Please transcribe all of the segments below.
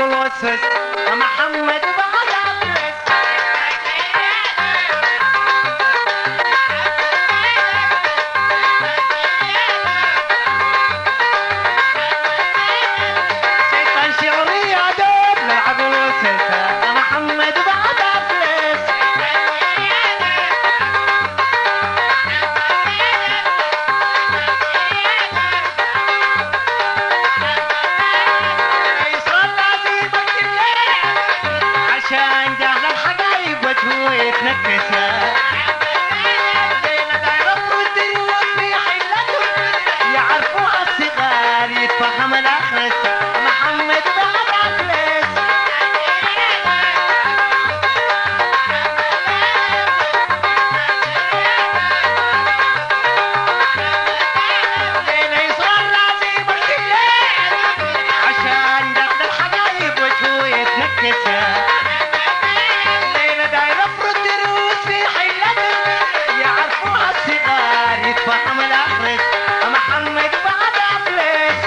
ابو الوسوس محمد بعد عباس. شيطان شعري يا دوب نلعب الوسوس محمد بعد عباس. عشان جهل الحبايب وجهه يتنكس يا ليلة دايرة فرد الوفي حلته يعرفوها الصغار يتفهم الأخرس محمد بعد عباس. ليلة يصغر راسي برد الليل عشان جهل الحبايب وجهه يتنكس يا فهم الأخرس محمد بعد عباس.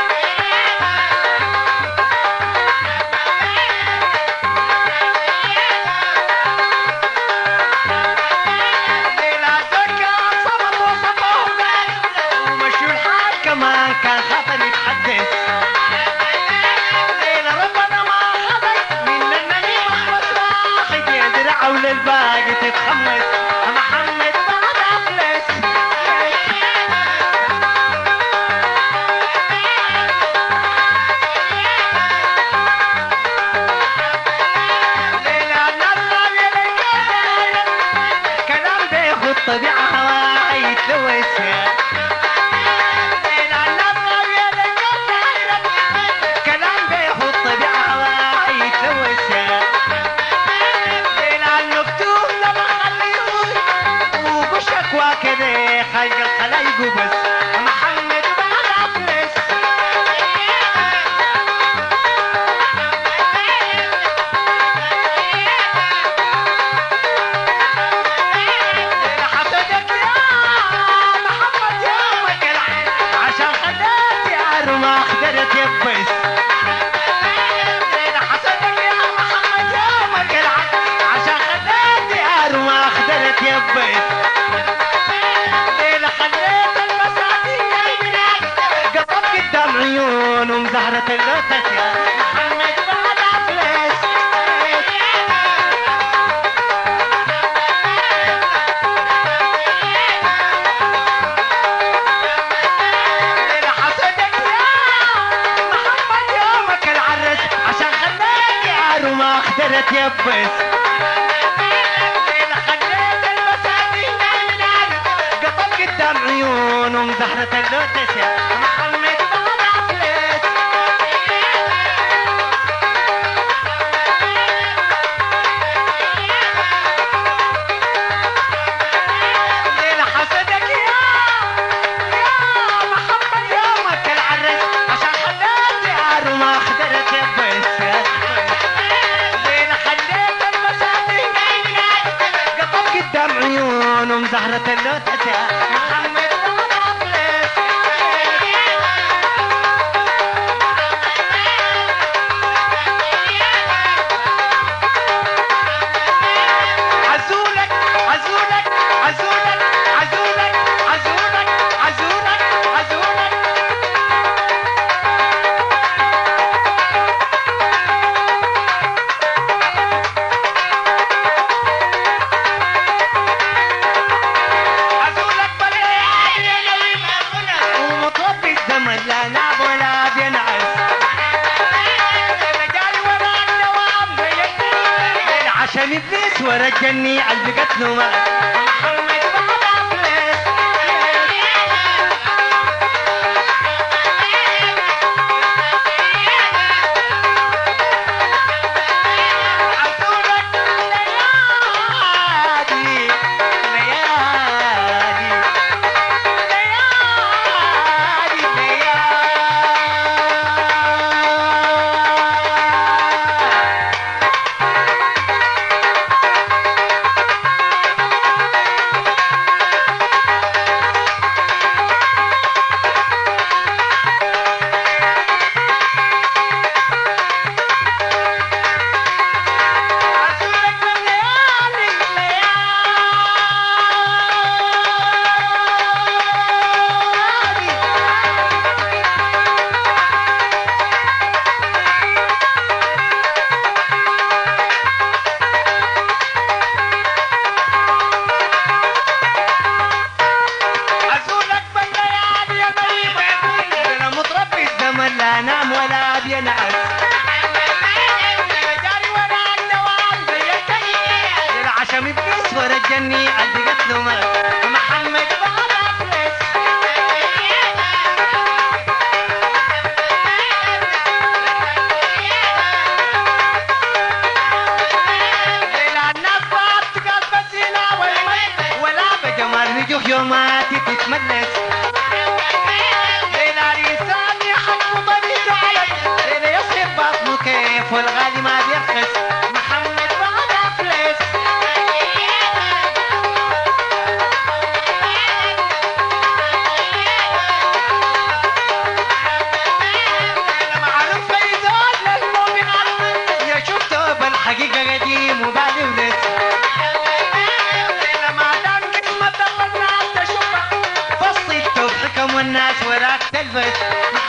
ليلة زكا صمت وصفه ومشوا الحال كمان كان خطر يتحدث. ليلة ربنا ما خلق من النميمة واحد يدرع وللباقي تتخمس محمد بعد عباس. طبيعة هواها يتلوث كلام بياخد طبيعة هواها يتلوث ليلة المكتوب لما خليهوش وبشكوى كده خلق الخلايق وبس محمد بعد عباس. ما خدرت يبس ليلة حسدك يا محمد يومك العب عشان خدت يا ما خدرت يبس. ليلة خليت المساكين قطب قدام عيونهم زهرة اللوتس يا محمد بعد عباس. ما خدرت يبس ليلة خليت المساكين قطب قدام عيونهم زهرة اللوتس يا محمد بعد عباس. ليلة حسدك يا محمد يومك العرس عشان خليت يا ما خدرت يبس. قدام عيونهم زهرة اللوتس يا محمد بعد عباس. عزولك عزولك عزولك عزولك عزولك عزولك عزولك لا نعب ولا بينعس مجال ورا الدوام عشان ابليس ورا الجني علقت له محمد بعد عباس. عزولك ليالي ليالي بينام ولا بينعس جاري ورا الدوام زي الكيس العشم ابليس ورا الجني عدقت له محمد بعد افلس نجوح يوماتي تتملس ليلة لسان يحط طريق علي ليلة يصير بطنه كيف والغالي ما بيرخص محمد بعد افلس معروف فيزول للمؤمنات يا شفته بالحقيقة قديم وبعد ولس والناس وراك تلبس